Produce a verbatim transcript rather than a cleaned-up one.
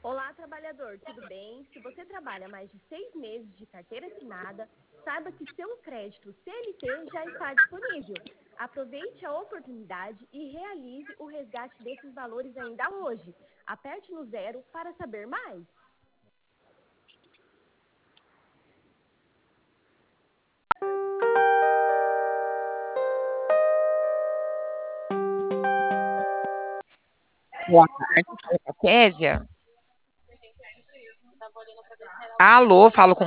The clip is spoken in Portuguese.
Olá, trabalhador, tudo bem? Se você trabalha mais de seis meses de carteira assinada, saiba que seu crédito C L T já está disponível. Aproveite a oportunidade e realize o resgate desses valores ainda hoje. Aperte no zero para saber mais. Boa tarde, fala com a Késia. Alô, falo com